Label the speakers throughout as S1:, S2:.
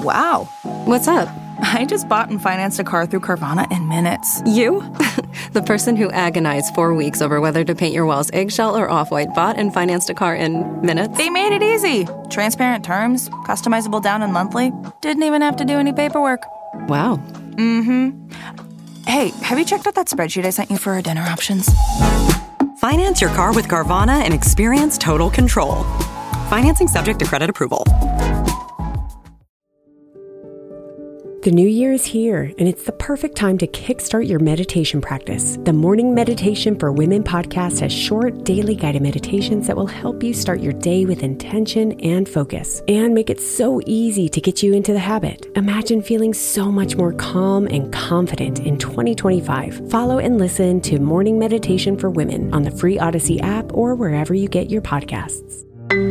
S1: Wow.
S2: What's up?
S1: I just bought and financed a car through Carvana in minutes.
S2: You? The person who agonized 4 weeks over whether to paint your walls eggshell or off-white bought and financed a car in minutes?
S1: They made it easy. Transparent terms, customizable down and monthly. Didn't even have to do any paperwork.
S2: Wow.
S1: Mm-hmm. Hey, have you checked out that spreadsheet I sent you for our dinner options?
S3: Finance your car with Carvana and experience total control. Financing subject to credit approval.
S4: The new year is here, and it's the perfect time to kickstart your meditation practice. The Morning Meditation for Women podcast has short, daily guided meditations that will help you start your day with intention and focus, and make it so easy to get you into the habit. Imagine feeling so much more calm and confident in 2025. Follow and listen to Morning Meditation for Women on the free Odyssey app or wherever you get your podcasts.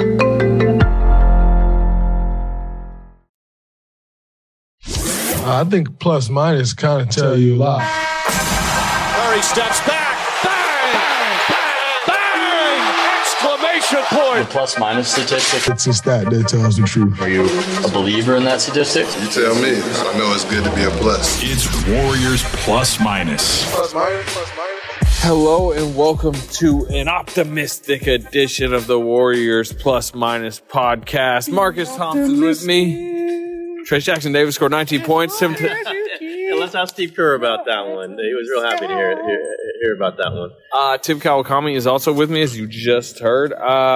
S5: I think plus minus kind of tell you a lot.
S6: Murray steps back. Bang! Bang! Bang! Exclamation point!
S7: The plus minus statistic.
S5: It's a stat that tells the truth.
S7: Are you a believer in that statistic?
S8: You tell me. I know it's good to be a plus.
S9: It's Warriors plus minus.
S8: Plus minus, plus minus.
S10: Hello and welcome to an optimistic edition of the Warriors Plus Minus podcast. Marcus Thompson's with me. Trayce Jackson-Davis scored 19 points.
S7: Let's ask Steve Kerr about that one. He was real happy to hear about that one.
S10: Tim Kawakami is also with me, as you just heard.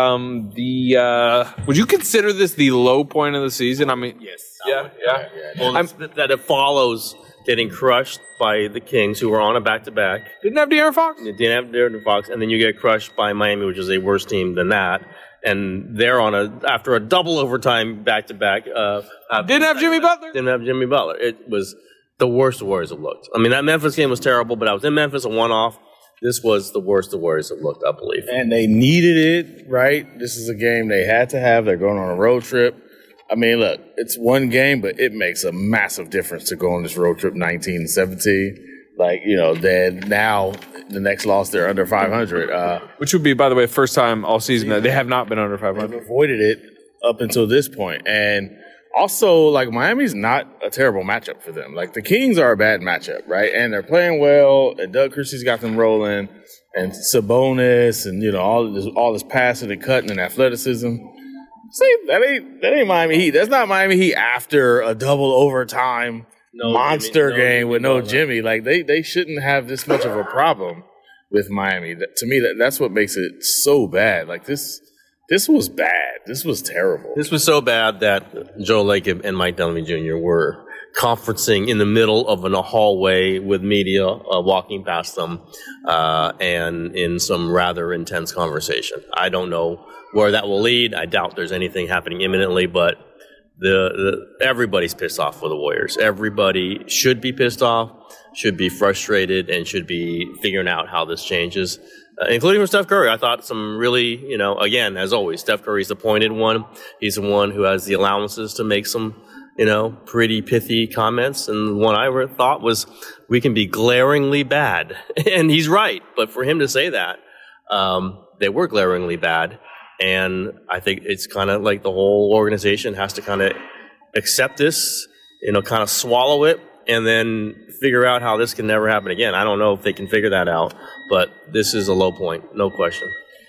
S10: Would you consider this the low point of the season? I mean,
S7: yes.
S10: Yeah.
S7: Well, that it follows getting crushed by the Kings, who were on a back-to-back.
S10: Didn't have De'Aaron Fox.
S7: Didn't have De'Aaron Fox, and then you get crushed by Miami, which is a worse team than that. And they're after a double overtime back-to-back.
S10: Didn't have Jimmy Butler.
S7: Didn't have Jimmy Butler. It was the worst the Warriors have looked. I mean, that Memphis game was terrible, but I was in Memphis, a one-off. This was the worst the Warriors have looked, I believe.
S11: And they needed it, right? This is a game they had to have. They're going on a road trip. I mean, look, it's one game, but it makes a massive difference to go on this road trip 19-17. Like, then now the next loss, they're under 500.
S10: Which would be, by the way, the first time all season that they have not been under 500.
S11: They've avoided it up until this point. And also, like, Miami's not a terrible matchup for them. Like, the Kings are a bad matchup, right? And they're playing well, and Doug Christie's got them rolling, and Sabonis, and, all this passing and cutting and athleticism. See, that ain't Miami Heat. That's not Miami Heat after a double overtime monster game with no Jimmy. Like, they shouldn't have this much of a problem with Miami. To me, that's what makes it so bad. Like, this was bad. This was terrible.
S7: This was so bad that Joe Lacob and Mike Dunleavy Jr. were conferencing in the middle of a hallway with media walking past them and in some rather intense conversation. I don't know where that will lead. I doubt there's anything happening imminently, but everybody's pissed off with the Warriors. Everybody should be pissed off, should be frustrated, and should be figuring out how this changes, including from Steph Curry. I thought some really, again, as always, Steph Curry's the pointed one. He's the one who has the allowances to make some, pretty pithy comments. And one I thought was, we can be glaringly bad. And he's right. But for him to say that, they were glaringly bad. And I think it's kind of like the whole organization has to kind of accept this, kind of swallow it, and then figure out how this can never happen again. I don't know if they can figure that out, but this is a low point, no question.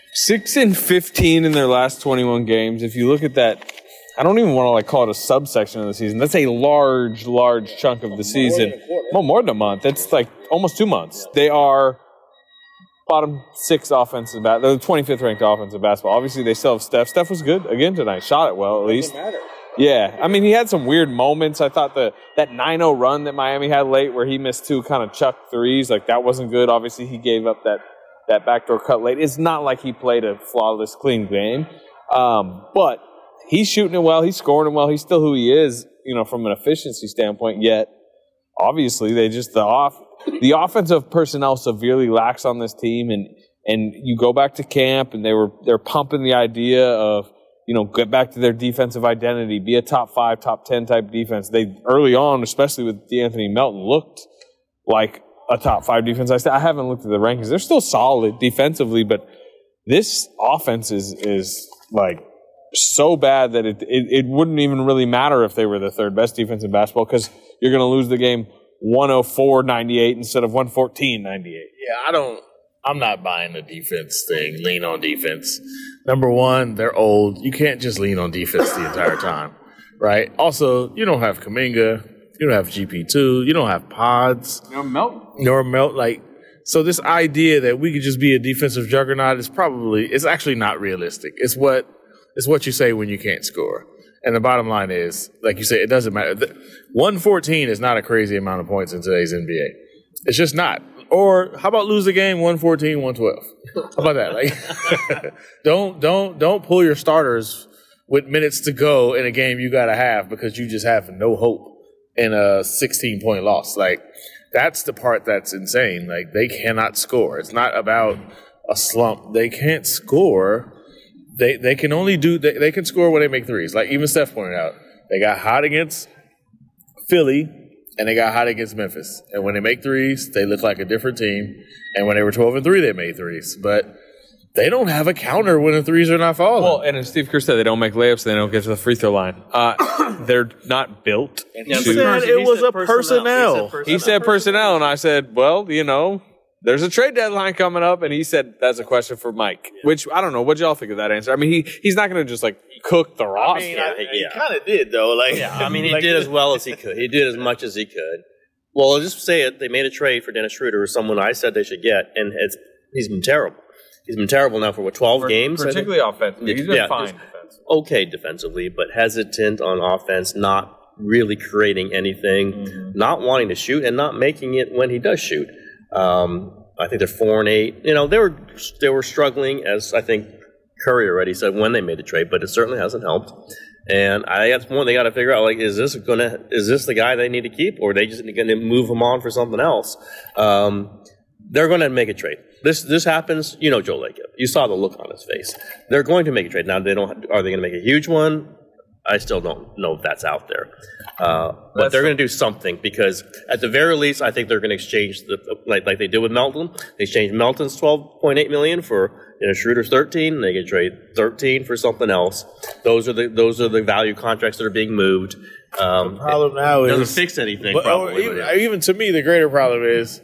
S10: 6-15 in their last 21 games. If you look at that, I don't even want to call it a subsection of the season. That's a large chunk of the season. More than a month. That's like almost 2 months. They are bottom 6 offensive they're the 25th ranked offensive basketball. Obviously, they still have Steph. Steph was good again tonight. Shot it well, at least.
S11: Doesn't matter.
S10: Yeah. I mean, he had some weird moments. I thought that 9-0 run that Miami had late where he missed 2 kind of chuck threes, that wasn't good. Obviously, he gave up that backdoor cut late. It's not like he played a flawless, clean game. But he's shooting it well. He's scoring it well. He's still who he is, from an efficiency standpoint. Yet, obviously, the offensive personnel severely lacks on this team, and you go back to camp, and they're pumping the idea of get back to their defensive identity, be a top 5, top 10 type defense. They early on, especially with DeAnthony Melton, looked like a top 5 defense. I haven't looked at the rankings; they're still solid defensively, but this offense is like so bad that it wouldn't even really matter if they were the third best defense in basketball because you're going to lose the game 104-98 instead of 114-98.
S11: Yeah, I'm not buying the defense thing, lean on defense. Number one, they're old. You can't just lean on defense the entire time, right? Also, you don't have Kuminga. You don't have GP2. You don't have Pods.
S10: Nor Melt.
S11: So this idea that we could just be a defensive juggernaut it's actually not realistic. It's what you say when you can't score. And the bottom line is, like you said, it doesn't matter. 114 is not a crazy amount of points in today's NBA. It's just not. Or how about lose the game 114, 112? How about that? Like, don't pull your starters with minutes to go in a game you got to have because you just have no hope in a 16-point loss. Like, that's the part that's insane. Like, they cannot score. It's not about a slump. They can't score. They can only they can score when they make threes. Like even Steph pointed out, they got hot against Philly and they got hot against Memphis. And when they make threes, they look like a different team. And when they were 12-3, they made threes. But they don't have a counter when the threes are not falling.
S10: Well, and as Steve Kerr said, they don't make layups. They don't get to the free throw line. They're not built.
S11: He said it was a personnel.
S10: He said personnel, and I said, well, there's a trade deadline coming up, and he said that's a question for Mike. Yeah. Which I don't know. What y'all think of that answer? I mean, he's not going to just like cook the roster.
S11: He kind of did though. Like,
S7: he did as well as he could. He did as much as he could. Well, I'll just say it. They made a trade for Dennis Schroeder, or someone I said they should get, and he's been terrible. He's been terrible now for 12 games?
S10: Particularly offensively. He's been fine defensively.
S7: Okay defensively, but hesitant on offense, not really creating anything, not wanting to shoot, and not making it when he does shoot. I think they're 4-8. They were struggling, as I think Curry already said when they made the trade, but it certainly hasn't helped. And that's one they got to figure out. Like, is this the guy they need to keep, or are they just going to move him on for something else? They're going to make a trade. This happens. Joe Lacob. You saw the look on his face. They're going to make a trade. Now, are they going to make a huge one? I still don't know if that's out there. But they're going to do something because at the very least, I think they're going to exchange like they did with Melton. They exchanged Melton's $12.8 million for Schroeder's 13. They could trade 13 for something else. Those are the value contracts that are being moved.
S11: The problem now
S7: doesn't fix anything.
S11: Even to me, the greater problem is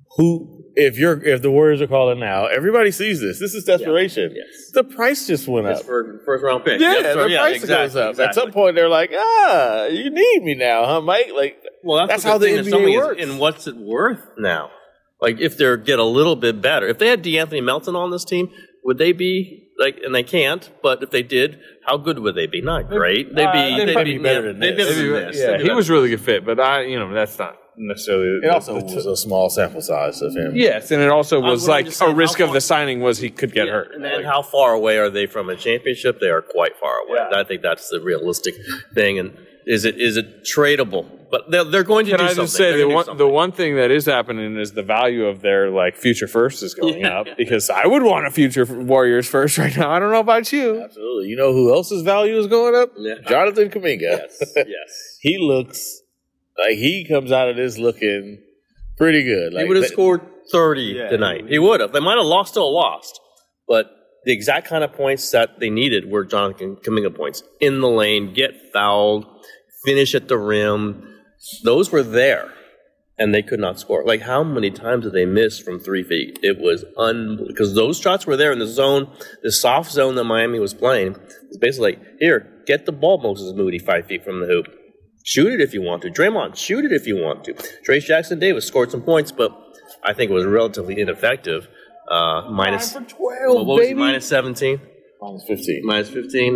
S11: if the Warriors are calling now, everybody sees this. This is desperation.
S7: Yeah. Yes.
S11: The price just went up.
S7: It's for first round pick.
S11: Yeah, the price goes up. Exactly. At some point, they're like, you need me now, huh, Mike? Like, that's how the NBA works.
S7: And what's it worth now? Like, if they get a little bit better, if they had DeAnthony Melton on this team, would they be like? And they can't. But if they did, how good would they be? Not great. They'd be better than this.
S10: Yeah, he was a really good fit, but that's not necessarily.
S11: It also was a small sample size of him.
S10: Yes, and it also was like a risk of the signing was he could get hurt.
S7: And then how far away are they from a championship? They are quite far away. Yeah. I think that's the realistic thing. And is it tradable? But they're going to do something. Can I just say
S10: the one thing that is happening is the value of their future first is going up because I would want a future Warriors first right now. I don't know about you.
S11: Absolutely. You know who else's value is going up?
S7: Yeah.
S11: Jonathan Kuminga.
S7: Yes.
S11: He looks like he comes out of this looking pretty good.
S7: He would have scored 30 tonight. He would have. They might have still lost, but the exact kind of points that they needed were Jonathan Kuminga points. In the lane, get fouled, finish at the rim. Those were there, and they could not score. Like, how many times did they miss from 3 feet? It was because those shots were there in the zone, the soft zone that Miami was playing. It's basically like, here, get the ball, Moses Moody, 5 feet from the hoop. Shoot it if you want to. Draymond, shoot it if you want to. Trace Jackson-Davis scored some points, but I think it was relatively ineffective. Minus
S11: 12,
S7: what was it, minus 17?
S11: Minus 15.
S7: Minus 15,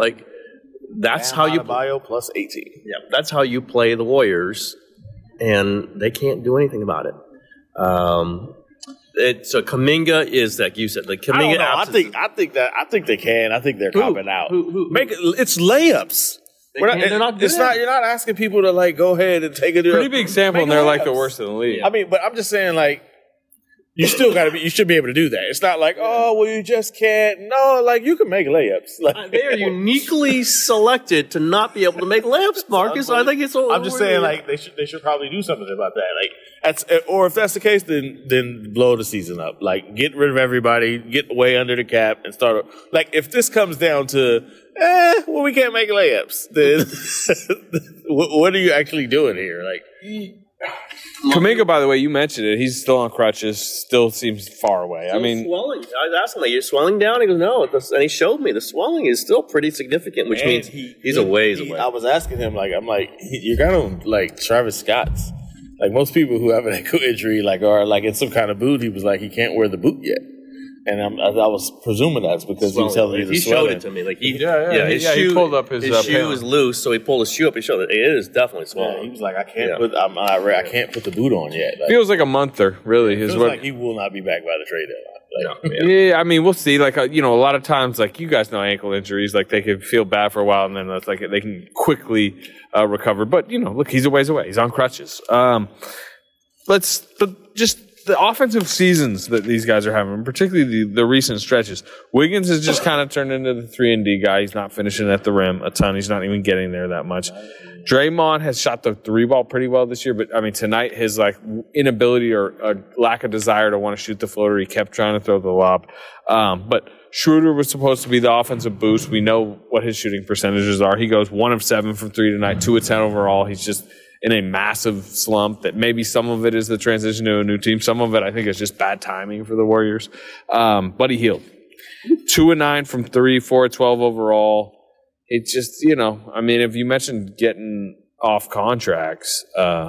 S7: that's how you
S11: Bio plus 18.
S7: Yeah, that's how you play the Warriors, and they can't do anything about it. So Kuminga is like you said, like Kuminga.
S11: I think they can. I think they're copping out. It's layups.
S7: They're not good.
S11: You're not asking people to go ahead and take a
S10: pretty big sample, and they're the worst in the league.
S11: I mean, but I'm just saying you should be able to do that. It's not like, oh, well, you just can't. No, like, you can make layups. Like,
S7: they are uniquely selected to not be able to make layups, Marcus. I think it's.
S11: I'm just saying, like, they should probably do something about that. Like, or if that's the case, then blow the season up. Like, get rid of everybody, get way under the cap, and start. Like, if this comes down to, well, we can't make layups, then what are you actually doing here? Like.
S10: Kuminga, by the way, you mentioned it. He's still on crutches. Still seems far away. I mean,
S7: swelling. I was asking, "You're swelling down?" He goes, "No," and he showed me the swelling is still pretty significant, which means he's a ways away.
S11: I was asking him, like, I'm like, you're kind of like Travis Scott's. Like most people who have an ankle injury, like are like in some kind of boot. He was like, he can't wear the boot yet. And I was presuming that's because he was telling me the swelling.
S7: He showed it to me. Like
S10: his shoe,
S7: he pulled up his shoe was loose, so he pulled his shoe up. He showed it. It is definitely swollen.
S11: Yeah, he was like, I can't put the boot on yet. Like,
S10: feels like a monther, really.
S11: Feels like he will not be back by the trade deadline.
S10: Like, yeah, I mean, we'll see. Like, a lot of times, like you guys know, ankle injuries, like they can feel bad for a while, and then it's like they can quickly recover. But look, he's a ways away. He's on crutches. Just the offensive seasons that these guys are having, particularly the recent stretches. Wiggins has just kind of turned into the 3-and-D guy. He's not finishing at the rim a ton. He's not even getting there that much. Draymond has shot the 3-ball pretty well this year, but I mean tonight his like inability or lack of desire to want to shoot the floater, he kept trying to throw the lob. But Schroeder was supposed to be the offensive boost. We know what his shooting percentages are. He goes 1 of 7 from 3 tonight, 2 of 10 overall. He's just in a massive slump that maybe some of it is the transition to a new team. Some of it, I think, is just bad timing for the Warriors. But he healed. 2 of 9 from 3, 4 of 12 overall. It's just, I mean, if you mentioned getting off contracts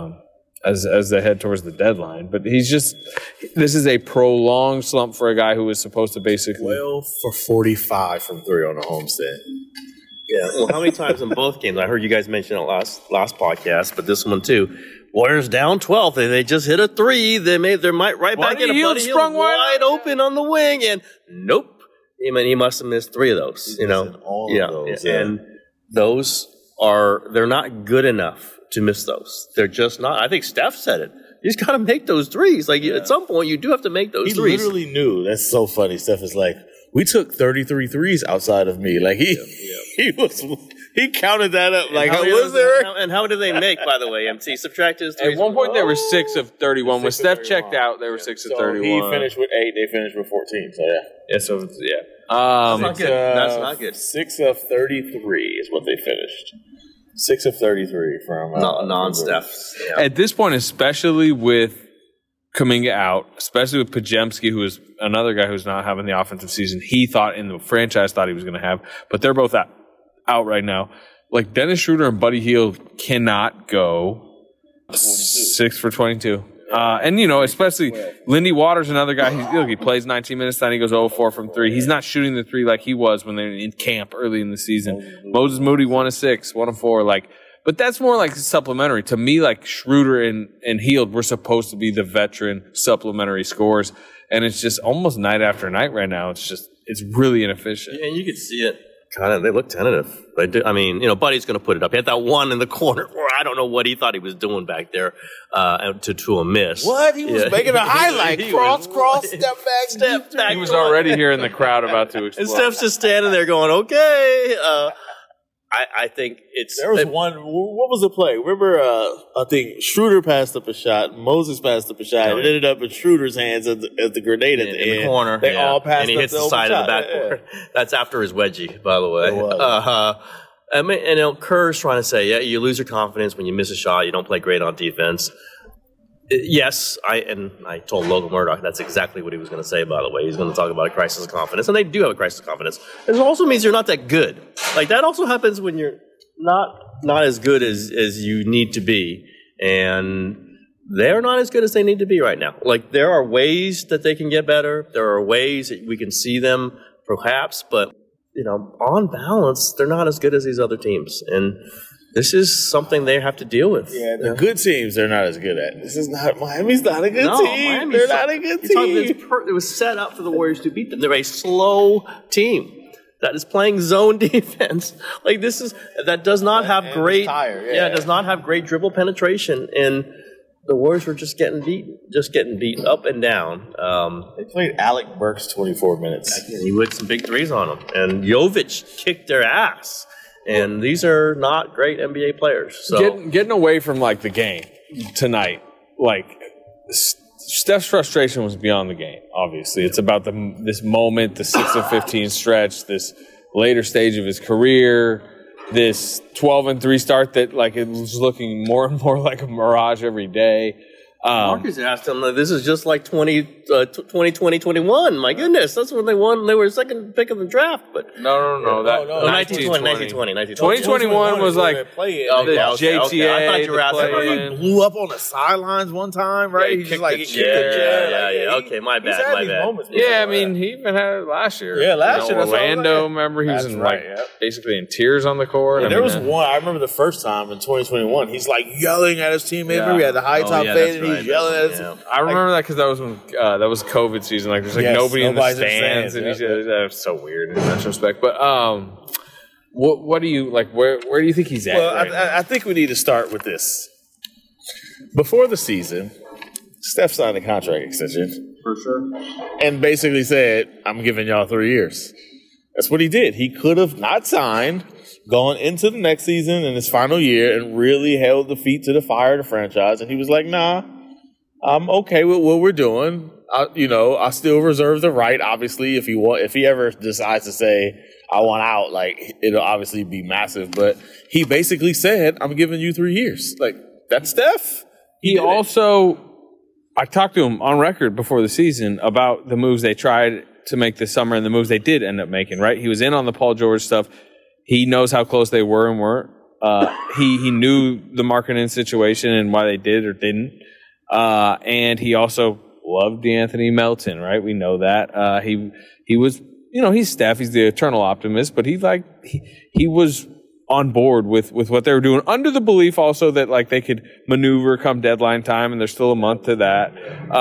S10: as they head towards the deadline, but this is a prolonged slump for a guy who was supposed to basically.
S11: 12 for 45 from 3 on the homestand.
S7: Yeah. Well, how many times in both games? I heard you guys mention it last podcast, but this one too. Warriors down 12. They just hit a 3. They might right back in. Buddy Hield wide open on the wing, and nope. I mean, he must have missed 3 of those.
S11: All of those.
S7: Yeah. And they're not good enough to miss those. They're just not. I think Steph said it. You just got to make those threes. Like at some point, you do have to make those threes.
S11: He literally knew. That's so funny. Steph is like, we took 33 threes outside of me. Like he counted that up. Like, was there?
S7: And how did they make, by the way, MC? Subtract his threes.
S10: At one point, they were 6 of 31. When Steph checked out, they were 6 of 31.
S11: He finished with 8. They finished with 14. So, yeah.
S7: That's not good. That's not good.
S11: 6 of 33 is what they finished. 6 of 33 from
S7: non-Steph.
S10: Yeah. At this point, especially with Kuminga out, especially with Podziemski, who is another guy who's not having the offensive season he thought in the franchise thought he was going to have, but they're both out right now. Like Dennis Schroeder and Buddy Hield cannot go 6 for 22. And especially Lindy Waters, another guy. He plays 19 minutes, then he goes 0-4 from 3. He's not shooting the 3 like he was when they were in camp early in the season. Moses Moody 1 of 6, 1 of 4. But that's more like supplementary. To me, like Schroeder and Hield were supposed to be the veteran supplementary scorers. And it's just almost night after night right now. It's really inefficient.
S7: Yeah, and you could see it. Kind of, they look tentative. They do. I mean, Buddy's going to put it up. He had that one in the corner where I don't know what he thought he was doing back there to a miss.
S11: What? He was making a highlight. Cross, step back.
S10: He was already here in the crowd about to explode.
S7: And Steph's just standing there going, okay. I think
S11: there was one. What was the play? Remember, I think Schroeder passed up a shot. Moses passed up a shot. It ended up in Schroeder's hands as the grenade at the end.
S7: In the corner.
S11: They all passed
S7: and he hits the side of the backboard. Yeah. That's after his wedgie, by the way. I mean, Kerr's trying to say, you lose your confidence when you miss a shot. You don't play great on defense. Yes, I told Logan Murdoch that's exactly what he was going to say, by the way. He's going to talk about a crisis of confidence, and they do have a crisis of confidence. It also means you're not that good. Like, that also happens when you're not as good as you need to be, and they're not as good as they need to be right now. Like, there are ways that they can get better. There are ways that we can see them, perhaps, but, on balance, they're not as good as these other teams, and this is something they have to deal with.
S11: Yeah, the good teams they're not as good at. Miami's not a good team. They're not a good team.
S7: It was set up for the Warriors to beat them. They're a slow team that is playing zone defense. Like that does not have great.
S11: It does not have great
S7: dribble penetration. And the Warriors were just getting beaten up and down.
S11: They played Alec Burks 24 minutes.
S7: He hit some big threes on them, and Jovic kicked their ass. And these are not great NBA players. So
S10: getting away from like the game tonight, like Steph's frustration was beyond the game. Obviously, it's about this moment, the 6 of 15 stretch, this later stage of his career, this 12-3 start that like it was looking more and more like a mirage every day.
S7: Marcus asked him, this is just like 2020-21. My goodness, that's when they won. They were second pick of the draft. But
S10: No.
S7: 1920.
S10: 2021 was like JTA.
S7: I thought you were
S11: He
S7: asking.
S11: blew up on the sidelines one time, right? He just like
S7: Yeah. Okay, my bad.
S10: Yeah, I mean, he even had it last year.
S11: Yeah, last year.
S10: Orlando, remember, he was basically in tears on the court.
S11: Yeah, there was one. I remember the first time in 2021. He's like yelling at his teammate. We had the high top fade, and he's yelling at us.
S10: I remember that because that was when that was COVID season. Like there's like nobody in the stands, and that was so weird in retrospect. But what do you like? Where do you think he's at?
S11: Well, I think we need to start with this. Before the season, Steph signed a contract extension
S10: for sure,
S11: and basically said, "I'm giving y'all 3 years." That's what he did. He could have not signed, gone into the next season in his final year, and really held the feet to the fire of the franchise. And he was like, "Nah, I'm okay with what we're doing. I still reserve the right. Obviously, if he ever decides to say I want out, like it'll obviously be massive. But he basically said, "I'm giving you 3 years." Like that's Steph.
S10: I talked to him on record before the season about the moves they tried to make this summer and the moves they did end up making. Right, he was in on the Paul George stuff. He knows how close they were and weren't. He knew the Markkanen situation and why they did or didn't. And he also loved DeAnthony Melton, right? We know that. He was, he's Steph. He's the eternal optimist, but he was on board with what they were doing under the belief also that like they could maneuver come deadline time, and there's still a month to that.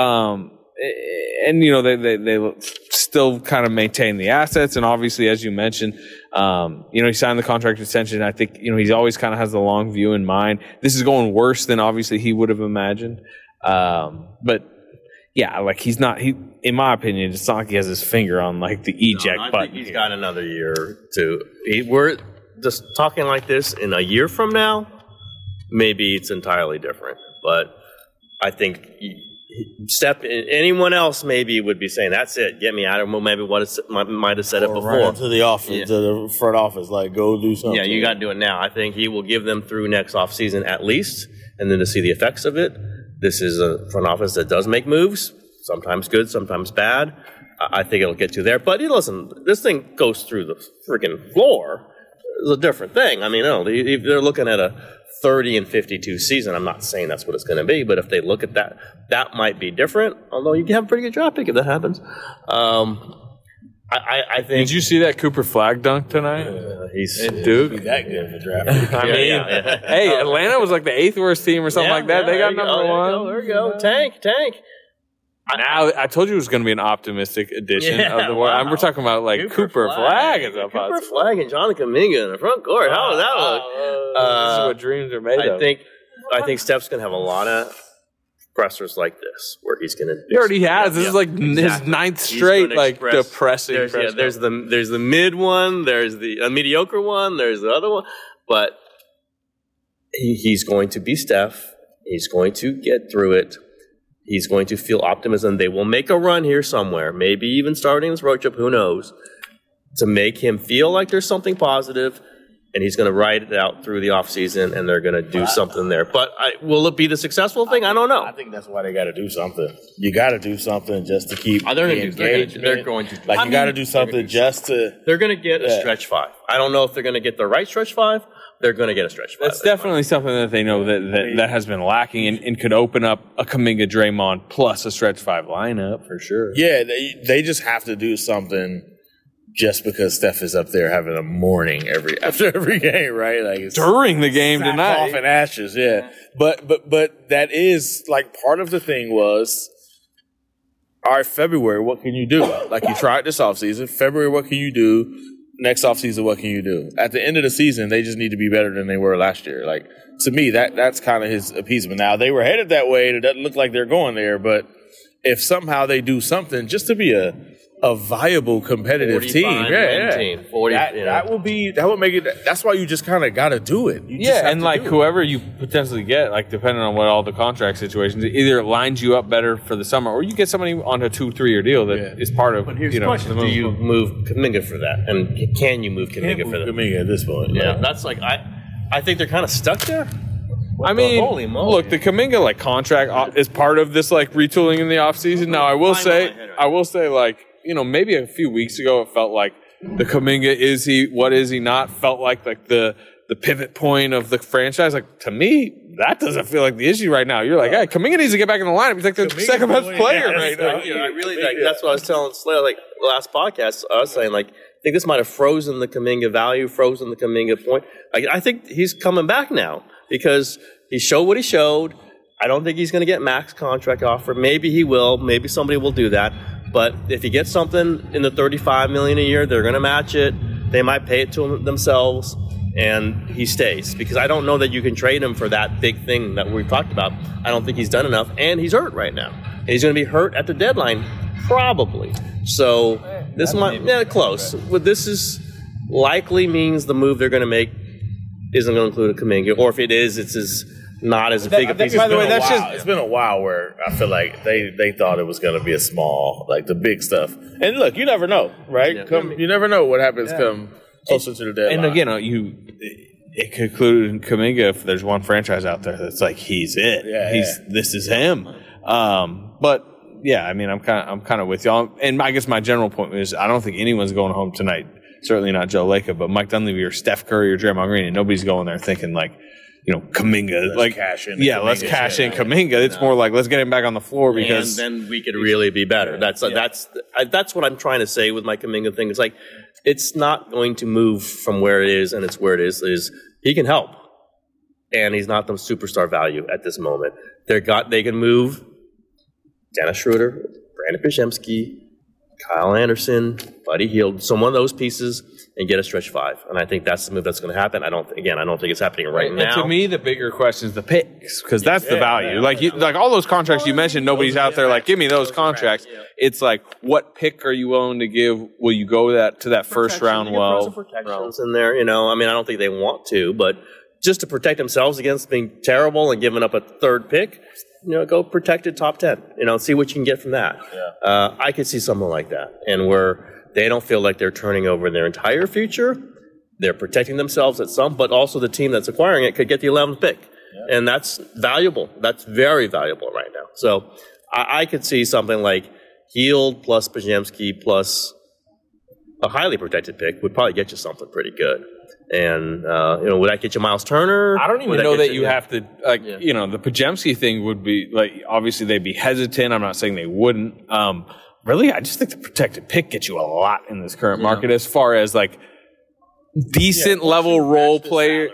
S10: They still kind of maintain the assets, and obviously, as you mentioned, he signed the contract extension. I think he always kind of has the long view in mind. This is going worse than obviously he would have imagined. But yeah, like he's not. In my opinion, it's not like he has his finger on like the eject button.
S7: I think he's got another year to. We're just talking like this in a year from now. Maybe it's entirely different, but I think anyone else maybe would be saying, "That's it, get me out of." Well, maybe might have said it before.
S11: Right to the office, to the front office, like go do something.
S7: Yeah, you got to do it now. I think he will give them through next offseason at least, and then to see the effects of it. This is a front office that does make moves, sometimes good, sometimes bad. I think it'll get you there. But listen, this thing goes through the freaking floor. It's a different thing. I mean, if they're looking at a 30-52 season, I'm not saying that's what it's going to be, but if they look at that, that might be different, although you can have a pretty good draft pick if that happens. I think.
S10: Did you see that Cooper Flagg dunk tonight?
S11: He's
S10: Duke.
S11: That good in the draft.
S10: Hey, Atlanta was like the 8th worst team or something like that. They got number one.
S7: There you go. Tank.
S10: Now, I told you it was going to be an optimistic edition of the world. We're talking about like Cooper Flagg is up.
S7: Cooper Flagg and Jonathan Kuminga in the front court. How does that look?
S10: This is what dreams are made of.
S7: I think Steph's going to have a lot of pressers like this, where he's going to.
S10: He already has. This is like his ninth straight, like depressing.
S7: There's the mid one. There's the mediocre one. There's the other one. But he's going to be Steph. He's going to get through it. He's going to feel optimism. They will make a run here somewhere, maybe even starting this road trip, who knows, to make him feel like there's something positive, and he's going to ride it out through the offseason, and they're going to do something there. But will it be the successful thing? I don't know.
S11: I think that's why they got to do something. You got to do something just to keep
S7: the engagement. They're going to.
S11: Like, you got to do something just to.
S7: They're going to get a stretch five. I don't know if they're going to get the right stretch five. They're going to get a stretch five.
S10: That's definitely something that they know that has been lacking and could open up a Kuminga, Draymond plus a stretch five lineup for sure.
S11: Yeah, they just have to do something just because Steph is up there having a morning after every game, right? Like it's
S10: during the game tonight,
S11: off in ashes. Yeah, but that is like part of the thing was. All right, February, what can you do? Like you tried this offseason. February, what can you do? Next offseason, what can you do? At the end of the season, they just need to be better than they were last year. Like to me, that's kind of his appeasement. Now, they were headed that way, and it doesn't look like they're going there, but if somehow they do something just to be a viable competitive team,
S7: team. 40,
S11: that would make it. That's why you just kind of got to do it.
S10: And like whoever you potentially get, like depending on what all the contract situations, either it lines you up better for the summer, or you get somebody on a 2-3 year deal that is part of.
S7: But here's the question: do you move Kuminga for that, and can you move Kuminga for that?
S11: Kuminga at this point,
S7: that's like I think they're kind of stuck there.
S10: I mean, look, the Kuminga contract is part of this retooling in the offseason. Now, I will say, maybe a few weeks ago it felt like the Kuminga what is he not felt like the pivot point of the franchise. Like, to me, that doesn't feel like the issue right now. You're like, hey, Kuminga needs to get back in the lineup. He's like the second best player right now.
S7: I really that's what I was telling Slayer last podcast. I was saying I think this might have frozen the Kuminga value, frozen the Kuminga point. I think he's coming back now because he showed what he showed. I don't think he's going to get max contract offer. Maybe he will. Maybe somebody will do that. But if he gets something in the $35 million a year, they're going to match it. They might pay it to him themselves, and he stays. Because I don't know that you can trade him for that big thing that we talked about. I don't think he's done enough, and he's hurt right now. And he's going to be hurt at the deadline, probably. So this might close. What this is likely means the move they're going to make isn't going to include a Kuminga, or if it is, it's not as big a piece.
S11: By the way, it's been a while where I feel like they thought it was going to be a small, the big stuff. And look, you never know, right? You never know what happens come closer to the deadline.
S10: And again, it could include Kuminga if there's one franchise out there that's like he's it. This is him. But yeah, I mean, I'm kind of with y'all. And I guess my general point is I don't think anyone's going home tonight. Certainly not Joe Lacob, but Mike Dunleavy or Steph Curry or Draymond Green. And nobody's going there thinking Kuminga.
S11: Let's cash in
S10: Kuminga. It's more like let's get him back on the floor because
S7: and then we could really be better. That's what I'm trying to say with my Kuminga thing. It's it's not going to move from where it is, and it's where it is he can help, and he's not the superstar value at this moment. They can move Dennis Schroeder, Brandon Podziemski, Kyle Anderson, Buddy Hield, some of those pieces, and get a stretch five. And I think that's the move that's going to happen. I don't think it's happening right now.
S10: And to me, the bigger question is the picks, because that's the value. Like all those contracts you mentioned, nobody's out there give me those contracts. It's what pick are you willing to give? Will you go to that first round? Well,
S7: protections in there. I don't think they want to, but just to protect themselves against being terrible and giving up a third pick, go protected top 10. See what you can get from that. Yeah. I could see something like that, and where they don't feel like they're turning over their entire future. They're protecting themselves at some, but also the team that's acquiring it could get the 11th pick. Yeah. And that's valuable. That's very valuable right now. So I could see something like Hield plus Podziemski plus a highly protected pick would probably get you something pretty good. And, would that get you Miles Turner?
S10: I don't even know that you have to, the Podziemski thing would be, obviously they'd be hesitant. I'm not saying they wouldn't. Really, I just think the protected pick gets you a lot in this current market as far as decent level role players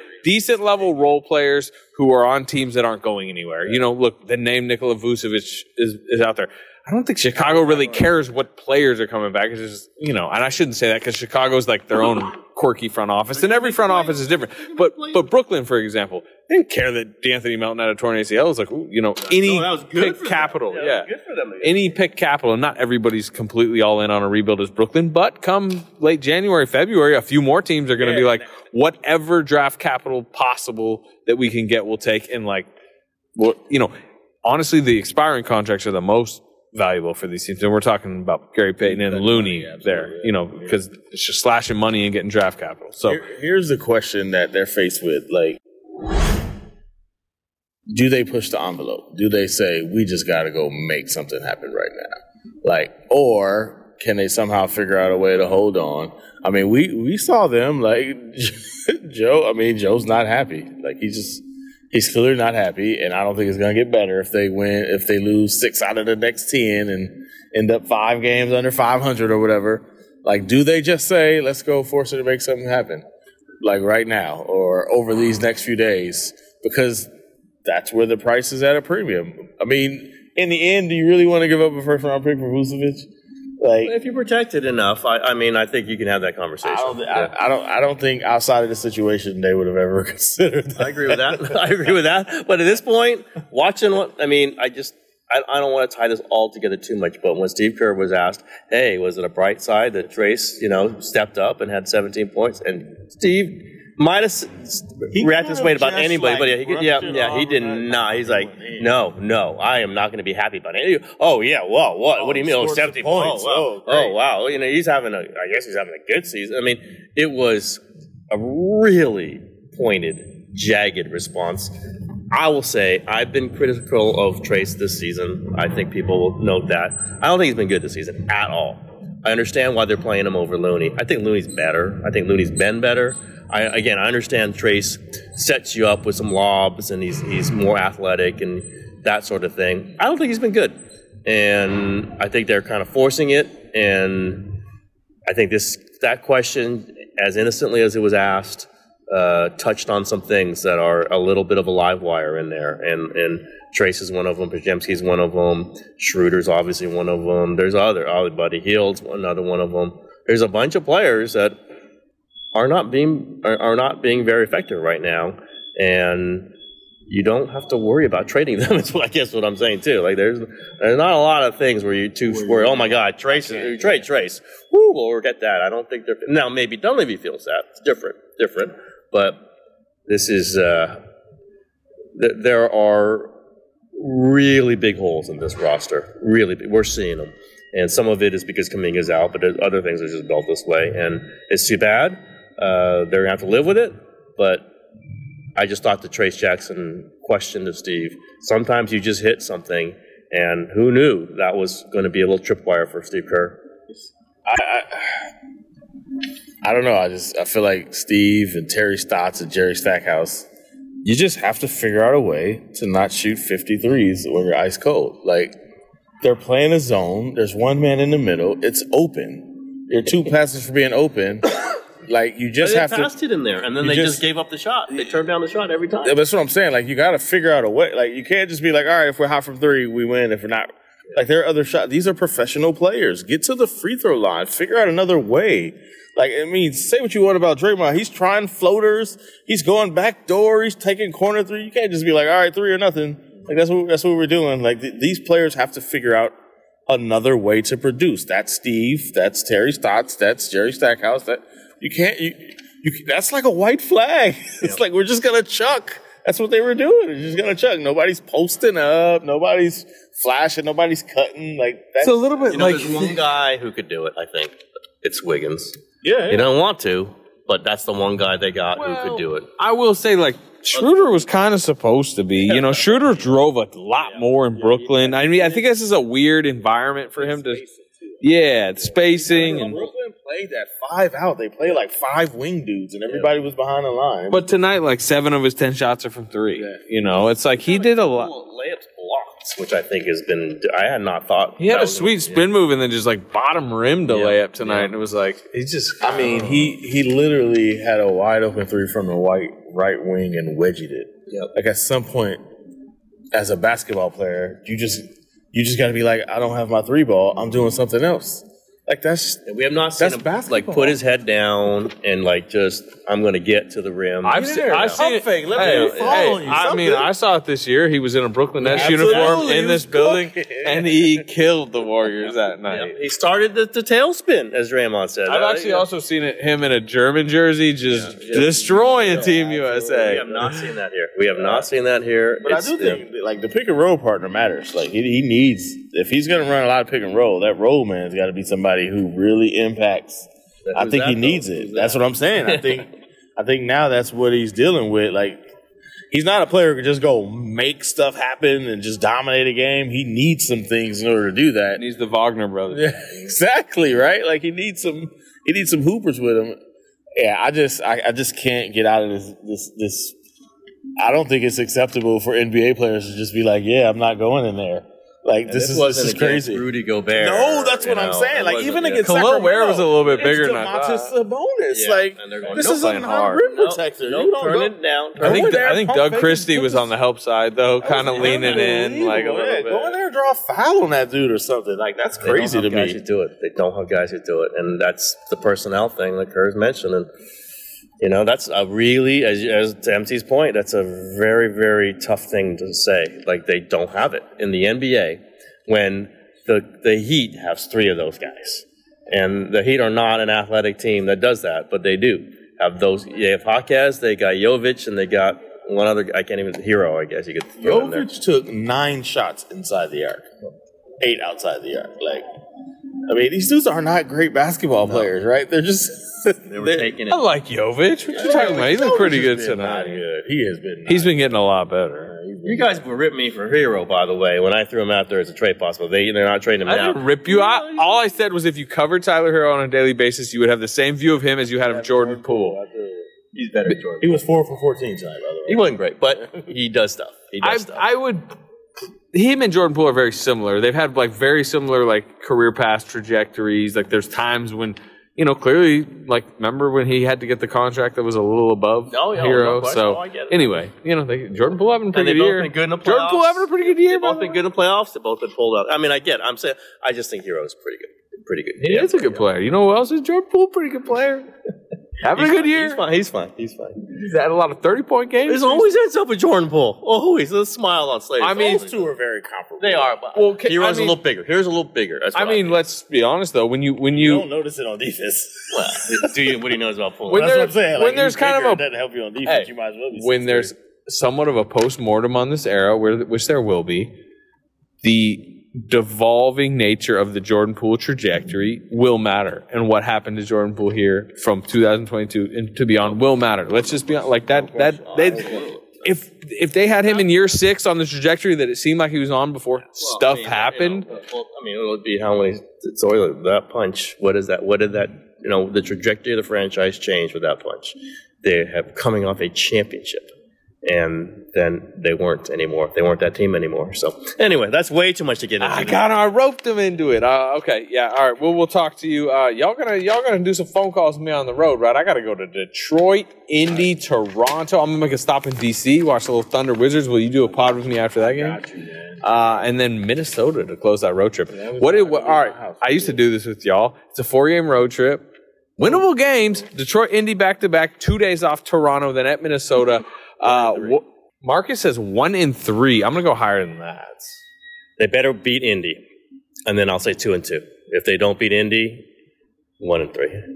S10: who are on teams that aren't going anywhere. Look, the name Nikola Vucevic is out there. I don't think Chicago really cares what players are coming back. It's just, and I shouldn't say that because Chicago's their own quirky front office, and every front office is different. But Brooklyn, for example, they didn't care that D'Anthony Melton had a torn ACL. It was any pick capital. Yeah. Good for them. Any pick capital. And not everybody's completely all in on a rebuild as Brooklyn, but come late January, February, a few more teams are going to be whatever draft capital possible that we can get, we'll take. And honestly, the expiring contracts are the most valuable for these teams. And we're talking about Gary Payton and Looney there, because it's just slashing money and getting draft capital. So
S11: here's the question that they're faced with. Do they push the envelope? Do they say, we just got to go make something happen right now? Or can they somehow figure out a way to hold on? I mean, we saw them, Joe. I mean, Joe's not happy. He's clearly not happy, and I don't think it's going to get better if they lose 6 out of the next 10 and end up 5 games under 500 or whatever. Do they just say, let's go force it to make something happen, right now or over these next few days? Because that's where the price is at a premium. I mean, in the end, do you really want to give up a first-round pick for Vucevic? Like,
S7: if you protect it enough, I mean, I think you can have that conversation.
S11: I don't think outside of the situation they would have ever considered that.
S7: I agree with that. I agree with that. But at this point, watching I don't want to tie this all together too much, but when Steve Kerr was asked, hey, was it a bright side that Trace, stepped up and had 17 points? And Steve he reacted this way about anybody, but he did not. He's like, no, I am not going to be happy about it. Oh, yeah, well, what do you mean? 17 points. Oh, wow. He's having a good season. I mean, it was a really pointed, jagged response. I will say I've been critical of Trace this season. I think people will note that. I don't think he's been good this season at all. I understand why they're playing him over Looney. I think Looney's better. I think Looney's been better. I understand Trace sets you up with some lobs and he's more athletic and that sort of thing. I don't think he's been good. And I think they're kind of forcing it. And I think that question, as innocently as it was asked, touched on some things that are a little bit of a live wire in there, and Trace is one of them. Podziemski's one of them. Schroeder's obviously one of them. There's Buddy Hield's another one of them. There's a bunch of players that are not being very effective right now, and you don't have to worry about trading them. Is I guess what I'm saying too. Like there's not a lot of things where you worry. Oh my God, Trace. Woo, we'll get that. I don't think they're now. Maybe Dunleavy feels that. It's different. But this is there are really big holes in this roster. Really big. We're seeing them. And some of it is because Kuminga's out, but other things are just built this way. And it's too bad. They're going to have to live with it. But I just thought the Trace Jackson question to Steve, sometimes you just hit something, and who knew that was going to be a little tripwire for Steve Kerr?
S11: I don't know. I feel like Steve and Terry Stotts and Jerry Stackhouse, you just have to figure out a way to not shoot 53s when you're ice cold. Like, they're playing a zone. There's one man in the middle. It's open. You're two passes for being open. Like, you just have to.
S7: They passed it in there, and then they just gave up the shot. They turned down the shot every time.
S11: Yeah, that's what I'm saying. Like, you got to figure out a way. Like, you can't just be like, all right, if we're hot from three, we win. If we're not. Like, there are other shots. These are professional players. Get to the free throw line. Figure out another way. Like, I mean, say what you want about Draymond. He's trying floaters. He's going back door. He's taking corner three. You can't just be like, all right, 3 or nothing. Like, that's what we're doing. Like, these players have to figure out another way to produce. That's Steve. That's Terry Stotts. That's Jerry Stackhouse. That you can't. That's like a white flag. It's like we're just gonna chuck. That's what they were doing. They're just gonna chuck. Nobody's posting up. Nobody's flashing. Nobody's cutting. Like that's
S10: a little bit like
S7: there's one guy who could do it. I think it's Wiggins.
S11: Yeah.
S7: You don't want to, but that's the one guy they got who could do it.
S10: I will say, like, Schroeder was kind of supposed to be. You know, Schroeder drove a lot more in Brooklyn. I mean, I think this is a weird environment for him to. Yeah, spacing. And
S11: Brooklyn played that 5 out. They played like 5 wing dudes, and everybody was behind the line.
S10: But tonight, like 7 of his 10 shots are from 3. Yeah. You know, it's like he did a lot.
S7: Layups blocked, which I think has been. I had not thought.
S10: He had a sweet spin move and then just like bottom rimmed a layup tonight, and it was like he just.
S11: I mean, he literally had a wide open 3 from the right wing and wedged it.
S7: Yep.
S11: Like at some point, as a basketball player, you just got to be like, I don't have my 3 ball. I'm doing something else. Like we have not seen him like put his head down and like just I'm going to get to the rim.
S10: I've seen it.
S11: Fake. Let me follow you.
S10: I mean, I saw it this year. He was in a Brooklyn Nets uniform in this building, and he killed the Warriors that night.
S7: He started the tailspin, as Draymond said.
S10: I've actually also seen him in a German jersey just destroying Team USA.
S7: We have not seen that here. We have not seen that here.
S11: But I do think like the pick and roll partner matters. Like he needs, if he's going to run a lot of pick and roll, that roll man's got to be somebody who really impacts. I think he needs it. That's what I'm saying. I think now that's what he's dealing with. Like, he's not a player who can just go make stuff happen and just dominate a game. He needs some things in order to do that.
S10: He needs the Wagner brothers.
S11: Yeah, exactly, right? Like he needs some hoopers with him. Yeah, I just can't get out of this. I don't think it's acceptable for NBA players to just be like, yeah, I'm not going in there. Like, this is crazy.
S7: Rudy Gobert.
S11: No, that's what I'm saying. Like, even against
S10: Khalil
S11: Sacramento,
S10: Ware was a little bit bigger than I
S11: Domantas
S10: thought.
S11: Sabonis.
S7: Yeah,
S11: Like,
S7: and they're going,
S11: this
S10: "Don't
S11: is
S10: play
S11: a
S10: hard."
S11: non-rim protector.
S7: No,
S11: You don't
S7: turn
S11: go-
S7: it down.
S10: I think Doug Christie was on the help side though, kind of leaning in like a little bit.
S11: Go in there and draw a foul on that dude or something. Like, that's crazy to
S7: They don't have
S11: me.
S7: guys who do it. They don't have guys who do it, and that's the personnel thing, like Kerr's mentioned. And you know, that's a really, as to MT's point, that's a very, very tough thing to say. Like, they don't have it in the NBA when the Heat has 3 of those guys, and the Heat are not an athletic team that does that, but they do have those. They have Jaquez, they got Jovic, and they got one other. I can't even Hero. I guess you could throw in there.
S11: Jovic took 9 shots inside the arc, 8 outside the arc. Like, I mean, these dudes are not great basketball players, right? They're just
S7: They were taking it.
S10: I like Jovic. What you talking about? He looked pretty good tonight.
S11: He has been.
S10: He's been getting a lot better.
S7: You guys were ripping me for Hero, by the way, when I threw him out there as a trade possible. They're not trading him
S10: I
S7: now.
S10: didn't rip you. All I said was if you covered Tyler Hero on a daily basis, you would have the same view of him as you had of Jordan Poole.
S7: He's better than Jordan.
S11: He was 4 for 14 tonight, by the way.
S7: He wasn't great, but he does stuff.
S10: Him and Jordan Poole are very similar. They've had like very similar like career path trajectories. Like there's times when, you know, clearly, like remember when he had to get the contract that was a little above Hero.
S7: No,
S10: so
S7: I get it.
S10: Anyway, you know, Jordan Poole having a pretty good year.
S7: Been good in the playoffs.
S10: Jordan Poole having a pretty good year.
S7: They've both been good in the playoffs. They've both been pulled out. I mean, I'm saying, I just think Hero's pretty good. Pretty good.
S10: He is a good player. You know who else is Jordan Poole? Pretty good player. Having a good year.
S7: He's fine. He's
S10: had a lot of 30-point games.
S7: There's always ends up with Jordan Poole. Always. Let's smile on Slater.
S10: I mean,
S11: those two are very comparable.
S7: They are.
S10: Well,
S7: Hero's a little bigger. Hero's a little bigger. That's what
S10: let's be honest though. When you
S11: don't notice it on defense.
S7: Well, what do you know about Poole?
S11: That's what I'm saying.
S10: When there's kind of
S11: it doesn't help you on defense, you might as well be.
S10: When there's somewhat of a post-mortem on this era, which there will be, the devolving nature of the Jordan Poole trajectory will matter, and what happened to Jordan Poole here from 2022 and to beyond will matter. Let's just be like that. If they had him in year 6 on the trajectory that it seemed like he was on before stuff happened.
S7: It would be how many. It's always that punch. What is that? What did that? You know, the trajectory of the franchise changed with that punch. They have coming off a championship. And then they weren't anymore. They weren't that team anymore. So anyway, that's way too much to get into.
S10: I roped them into it. Okay, yeah, all right. Well, we'll talk to you. Y'all gonna do some phone calls with me on the road, right? I gotta go to Detroit, Indy, Toronto. I'm gonna make a stop in DC, watch the little Thunder Wizards. Will you do a pod with me after that game?
S11: Got you, man.
S10: And then Minnesota to close that road trip. All right, I used to do this with y'all. It's a 4-game road trip. Winnable games. Detroit, Indy back-to-back. 2 days off Toronto, then at Minnesota. Marcus says 1-3. I'm gonna go higher than that.
S7: They better beat Indy, and then I'll say 2-2. If they don't beat Indy, 1-3.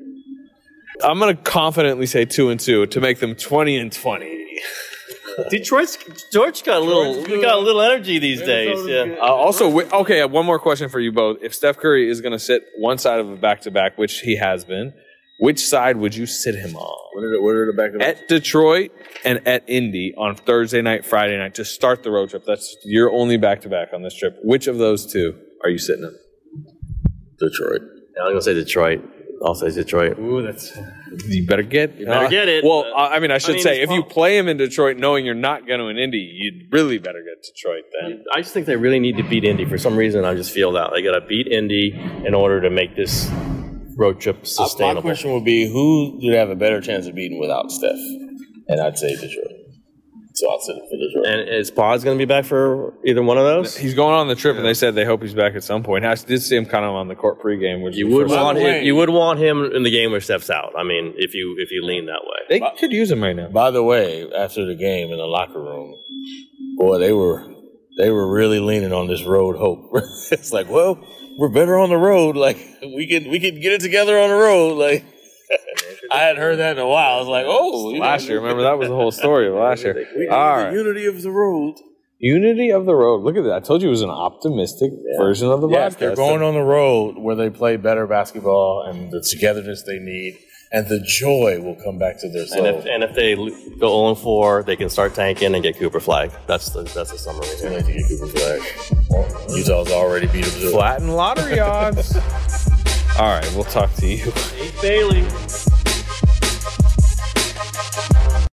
S10: I'm gonna confidently say 2-2 to make them 20-20.
S7: George got a little energy these days. Yeah.
S10: Okay. One more question for you both. If Steph Curry is gonna sit one side of a back-to-back, which he has been, which side would you sit him on?
S11: What are the back-to-back?
S10: At Detroit and at Indy on Thursday night, Friday night to start the road trip. That's your only back-to-back on this trip. Which of those two are you sitting in?
S11: Detroit.
S7: I'm going to say Detroit. I'll say Detroit.
S10: Ooh, you better get
S7: it.
S10: Well, I should say, if you play him in Detroit knowing you're not going to in Indy, you'd really better get Detroit then.
S7: I just think they really need to beat Indy. For some reason, I just feel that. They got to beat Indy in order to make this road trip sustainable.
S11: My question would be, who would have a better chance of beating without Steph? And I'd say Detroit. So I'll sit for Detroit.
S7: And is Pod's going to be back for either one of those?
S10: He's going on the trip, and they said they hope he's back at some point. I did see him kind of on the court pregame. Which
S7: you would want him in the game where Steph's out. I mean, if you lean that way,
S10: they could use him right now.
S11: By the way, after the game in the locker room, boy, they were really leaning on this road hope. It's like, well, we're better on the road. Like we can get it together on the road. Like I hadn't heard that in a while. I was like, oh,
S10: last year. Remember that was the whole story of last year. All right,
S11: unity of the road.
S10: Unity of the road. Look at that. I told you it was an optimistic version of the podcast.
S11: They're going on the road where they play better basketball and the togetherness they need. And the joy will come back to their soul.
S7: And if they go 0-4, they can start tanking and get Cooper Flag. That's the summary.
S11: Too late to get Cooper Flag. Utah's already beat them.
S10: Flatten lottery odds. All right, we'll talk to you.
S7: Nate Bailey.